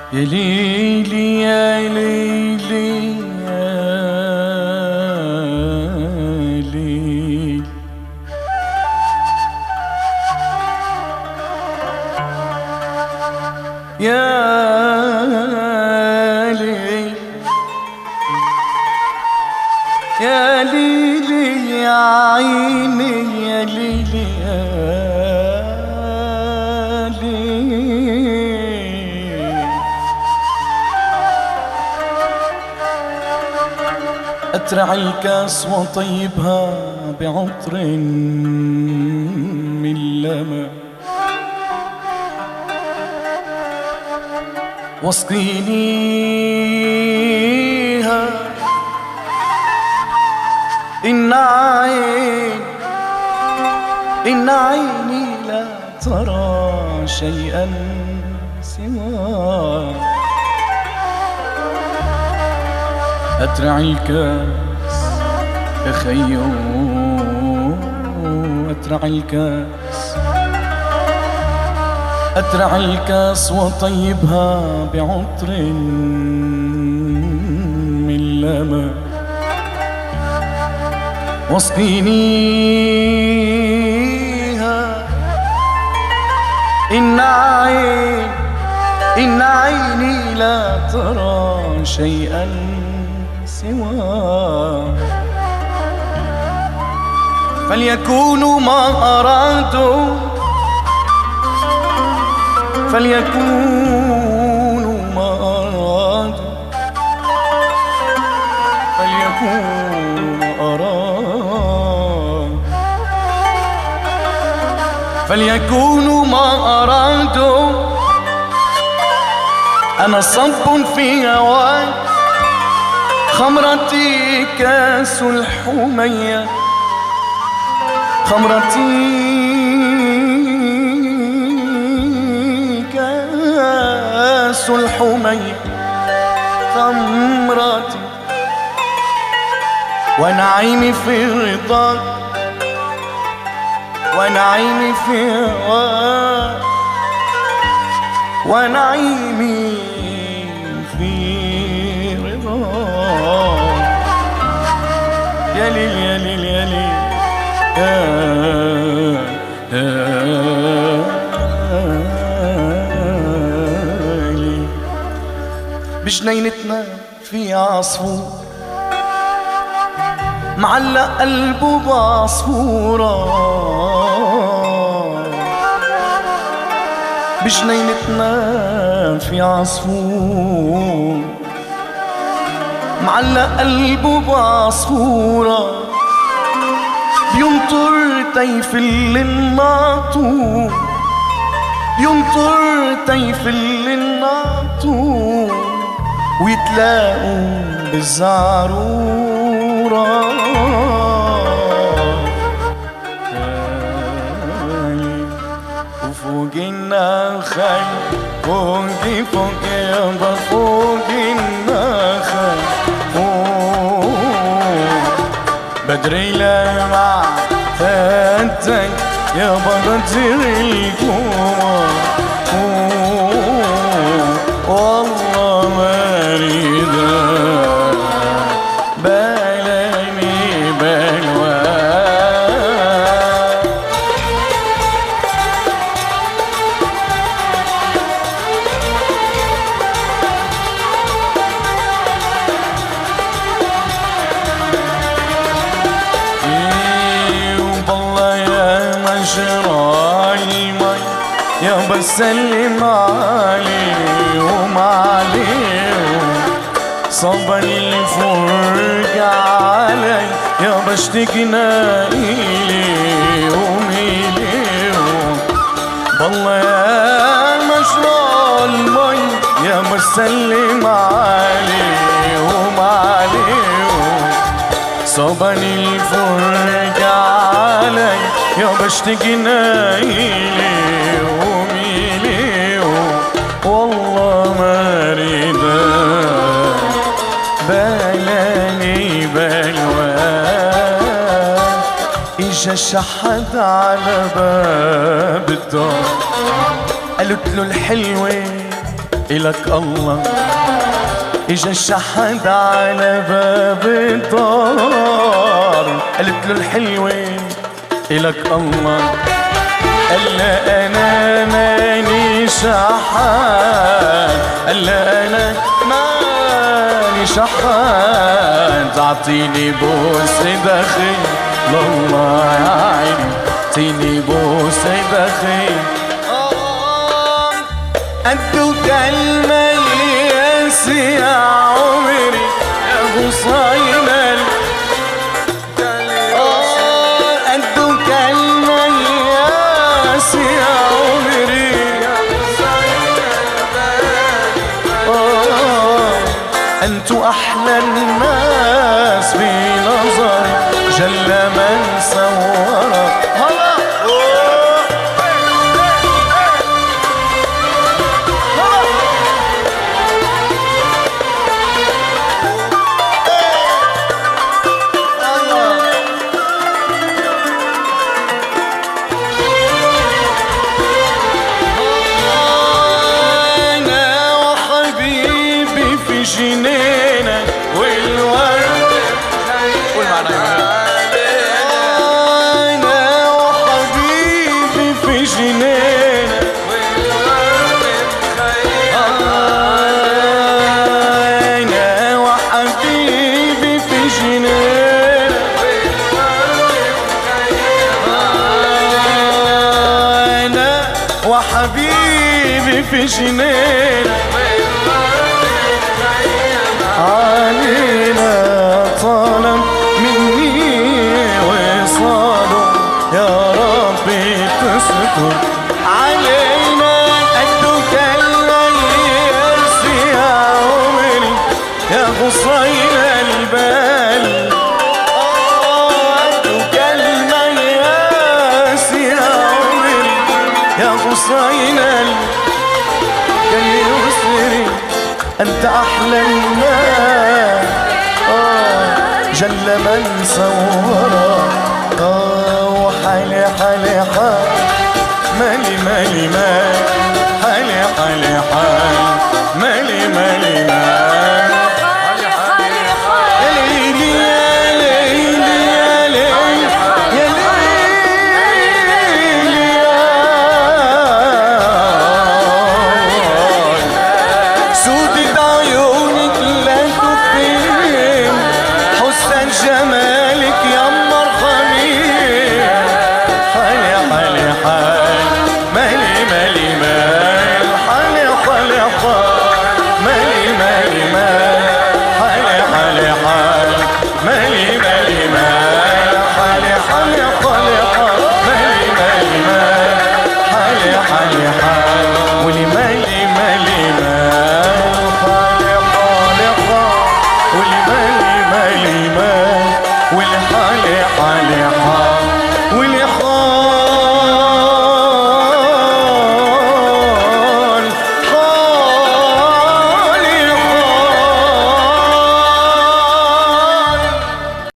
يا ليلي يا ليلي يا ليلي يا ليلي يا ليلي يا عيني يا ليلي يا ليلي أترع الكاس وطيبها بعطر من لمى واسقينيها إن عيني لا ترى شيئا سواه. أترع الكاس يا خيو أترع الكاس أترع الكاس وطيبها بعطر من لمى واسقينيها إن عيني لا ترى شيئا سواه. فليكونوا ما أرادوا فليكونوا ما أرادوا فليكونوا ما أرادوا أنا صب في هواك خمرتي كاس الحمية خمرتي كاس الحمية خمرتي ونعيمي في رضاك ونعيمي في هواك ونعيمي في رضاك. يا ليل يا ليل يا ليل يا ليل. بجنينتنا في عصفور معلق قلبه بعصفورة بجنينتنا في عصفور معلق قلبه بعصفورة بينطر تيفل الناطور بينطر تيفل الناطور ويتلاقوا بالزعرورة. وفوق النخل فوق يابا فوق النخل بدري لمع فتك يابا بدر القمر والله ما ريدا بلاني بلوى. والله يا مجرى المي يا بسلم عليه ومعليه صبني الفرج علي يا بشتكنا إلي وميلي. والله يا مجرى المي يا بسلم عليه ومعليه صبني الفرج علي يا بشتكنا إلي وميلي. والله ما ريدا بلاني بلوى. اجا شحد على باب الدار قالت له الحلوة إلك الله. إجا الشحد على باب الدار، قلت له الحلوة إلك الله. قال لا أنا ماني شحاد، قال لا أنا ماني شحاد. تعطيني بوسة دخيل لله يا عيني، تعطيني بوسة دخيل. قدك المياس يا عمري يا غصينا، قدك المياس يا عمري يا غصينا. أنتو أحلى الناس بنظري، جل من صورك. جنينة والورد قول معنا أنا وحبيبي في جنينة والورد أنا وحبيبي في جنينة أنا وحبيبي في جنينة. علينا طلب مني وصاله، يا ربي تستر علينا. قدك المياس يا عمري يا غصين البال، قدك المياس يا عمري يا غصين البال. أنت أحلى الناس جل من صورك. وحالي حالي حال مالي مالي مال، حالي حالي حال مالي مالي مال. يا ليلي يا ليلي يا ليلي يا ليلي يا سود